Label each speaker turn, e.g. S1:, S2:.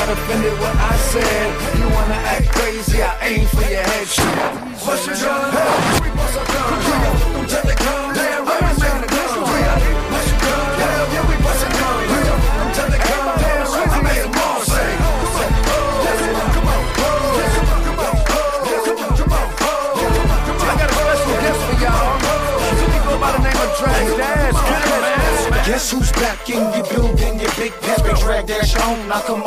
S1: got offended what I said. You wanna act crazy, I aim for your head. What's your gun? We bust a gun. Don't tell the gun. Damn right, I'm making a gun. What's your gun? Hell yeah, we bust a gun. Don't tell the gun. Damn right, I made them all say. Come on. I got a special gift for y'all. You go by the name of Drag Dash.
S2: Guess who's back in your building? Your big pimp, Drag Dash on. Now come on.